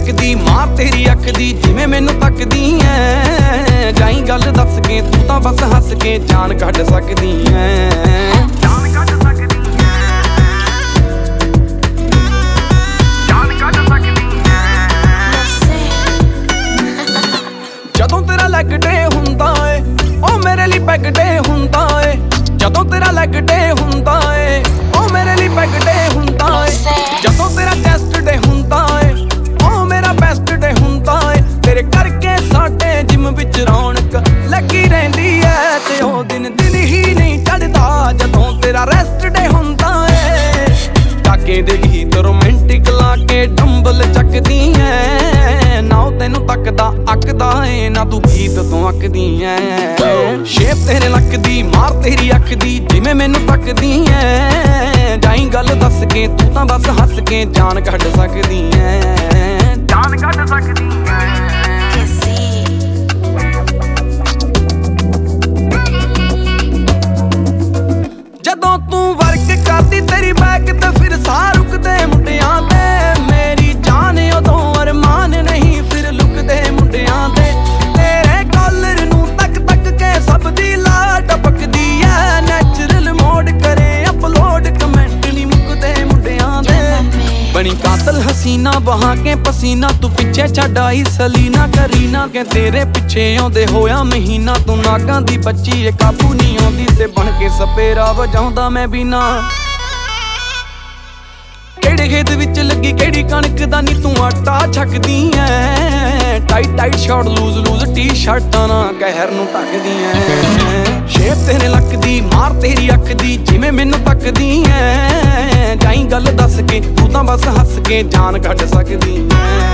ਲੱਗਦੀ ਮਾਰ ਤੇਰੀ ਅੱਖ ਦੀ ਜਿਵੇਂ ਮੈਨੂੰ ਤੱਕਦੀ ਐ। ਜਾਈ ਗੱਲ ਦੱਸ ਕੇ ਤੂੰ ਤਾਂ ਬਸ ਹੱਸ ਕੇ ਜਾਨ ਕੱਢ ਸਕਦੀ ਐ। ਜਾਨ ਕੱਢ ਸਕਦੀ ਐ, ਜਾਨ ਕੱਢ ਸਕਦੀ ਐ। ਜਦੋਂ ਤੇਰਾ ਲੈਗ ਡੇ ਹੁੰਦਾ ਏ ਉਹ ਮੇਰੇ ਲਈ ਪੈਗ ਡੇ ਹੁੰਦਾ ਏ। ਜਦੋਂ ਤੇਰਾ ਲੈਗ ਡੇ ਹੁੰਦਾ ਏ ਉਹ ਮੇਰੇ ਲਈ ਪੈਗ ਡੇ ਹੁੰਦਾ ਏ। ਜਦੋਂ ਤੇਰਾ ਚੈਸਟ ਡੇ ਹੁੰਦਾ ਏ ਉਹ ਮੇਰਾ ਬੈਸਟ ਡੇ ਹੁੰਦਾ ਏ। ਤੇਰੇ ਕਰਕੇ ਸਾਡੇ ਜਿਮ ਵਿੱਚ ਰੌਣਕ ਲੱਗੀ ਰਹਿੰਦੀ ਐ ਤੇ ਉਹ ਦਿਨ ਹੀ ਨਹੀਂ ਚੜਦਾ ਜਦੋਂ ਤੇਰਾ ਰੈਸਟ ਡੇ ਹੁੰਦਾ ਏ। ਟਾਕੇ ਦੇ ਗੀਤ ਰੋਮਾਂਟਿਕ ਲਾ ਕੇ ਡੰਬਲ ਚੱਕਦੀ ਐ। ਨਾ ਉਹ ਤੈਨੂੰ ਤੱਕਦਾ ਅੱਕਦਾ ਏ ਨਾ ਤੂੰ ਗੀਤ ਤੋਂ ਅੱਕਦੀ ਐ। ਸ਼ੇਪ ਤੇਰੇ ਲੱਕ ਦੀ ਮਾਰ ਤੇਰੀ ਅੱਖ ਦੀ ਜਿਵੇਂ ਮੈਨੂੰ ਤੱਕਦੀ ਐ। ਜਾਈ ਗੱਲ ਦੱਸ ਕੇ ਤੂੰ ਤਾਂ ਬਸ ਹੱਸ ਕੇ ਜਾਨ ਕੱਢ ਸਕਦੀ ਐ। ਜਾਨ ਕੱਢ ਸਕਦੀ ਐ। ਜਦੋਂ ਤੂੰ ਵਰਕ ਕਰਦੀ ਤੇਰੀ ਬੈਕ ਤੇ ਫਿਰ ਸਾਹ ਰੁਕਦੇ ਮੁੰਡਿਆਂ ਦੇ। ਮੇਰੀ ਜਾਨ ਉਦੋਂ ਅਰਮਾਨ ਨਹੀਂ ਫਿਰ ਲੁਕਦੇ ਮੁੰਡਿਆਂ ਦੇ। ਤੇਰੇ ਕਾਲਰ ਨੂੰ ਤੱਕ ਤੱਕ ਕੇ ਸਭ ਦੀ ਲਾ ਟਪਕਦੀ ਐ। ਨੈਚੁਰਲ ਮੋਡ ਕਰੇ ਅਪਲੋਡ ਕਮੈਂਟ ਨਹੀਂ ਮੁੱਕਦੇ ਮੁੰਡਿਆਂ ਦੇ। ਬਣੀ ਕਾਤਲ ਹਸੀਨਾ ਬਹਾ ਕੇ ਪਸੀਨਾ ਤੂੰ ਪਿੱਛੇ ਛੱਡ ਆਈ ਸਲੀਨਾ ਕਰੀਨਾ ਕੇ ਤੇਰੇ ਪਿੱਛੇ ਆਉਂਦੇ ਹੋਇਆ ਮਹੀਨਾ। ਤੂੰ ਨਾਗਾਂ ਦੀ ਬੱਚੀ ਏ ਕਾਬੂ ਨਹੀਂ ਆਉਂਦੀ ਤੇ ਬਣ ਕੇ ਸਪੇਰਾ ਵਜਾਉਂਦਾ ਮੈਂ ਬਿਨਾ। ਕਿਹੜੇ ਖੇਤ ਵਿੱਚ ਲੱਗੀ ਕਿਹੜੀ ਕਣਕ ਦਾ ਨੀ ਤੂੰ ਆਟਾ ਛਕਦੀ ਐ। Tight tight short loose loose T ਸ਼ਰਟਾਂ ਨਾਲ ਕਹਿਰ ਨੂੰ ਢੱਕਦੀ ਐ। ਸ਼ੇਪ ਤੇਰੇ ਲੱਕ ਦੀ ਮਾਰ ਤੇਰੀ ਅੱਖ ਦੀ ਜਿਵੇਂ ਮੈਨੂੰ ਤੱਕਦੀ ਐ। ਜਾਈ ਗੱਲ ਦੱਸ ਕੇ ਤੂੰ ਤਾਂ ਬਸ ਹੱਸ ਕੇ ਜਾਨ ਕੱਢ ਸਕਦੀ ਐ।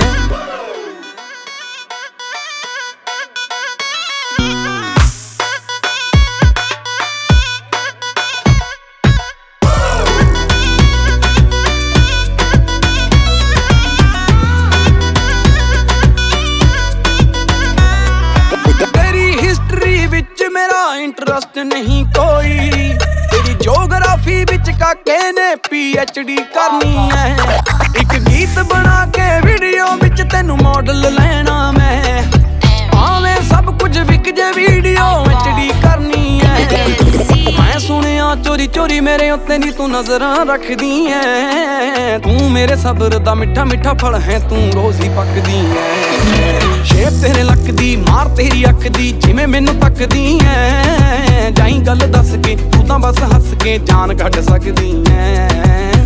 ਇੰਟਰਸਟ ਨਹੀਂ ਕੋਈ ਤੇਰੀ ਜੋਗਰਾਫੀ ਵਿੱਚ ਕਾਕੇ ਨੇ PhD ਕਰਨੀ ਐ। ਇੱਕ ਗੀਤ ਬਣਾ ਕੇ ਵੀਡੀਓ ਵਿੱਚ ਤੈਨੂੰ ਮਾਡਲ ਲੈਣਾ ਮੈਂ। ਭਾਵੇਂ ਸਭ ਕੁਝ ਵਿਕ ਜੇ ਵੀਡੀਓ HD ਕਰਨੀ ਐ। ਮੈਂ ਸੁਣਿਆ ਚੋਰੀ ਚੋਰੀ ਮੇਰੇ ਉੱਤੇ ਨੀ ਤੂੰ ਨਜ਼ਰਾਂ ਰੱਖਦੀ ਐ। ਤੂੰ ਮੇਰੇ ਸਬਰ ਦਾ ਮਿੱਠਾ ਮਿੱਠਾ ਫਲ ਹੈ ਤੂੰ ਰੋਜ਼ ਹੀ ਪੱਕਦੀ ਐ। ਸ਼ੇਪ ਤੇਰੇ ਲੱਕ ਦੀ ਮਾਰ ਤੇਰੀ ਅੱਖ ਦੀ ਜਿਵੇਂ ਮੈਨੂੰ ਤੱਕਦੀ ਐ। ਜਾਈ ਗੱਲ ਦੱਸ ਕੇ ਤੂੰ ਤਾਂ ਬਸ ਹੱਸ ਕੇ ਜਾਨ ਕੱਢ ਸਕਦੀ ਐ।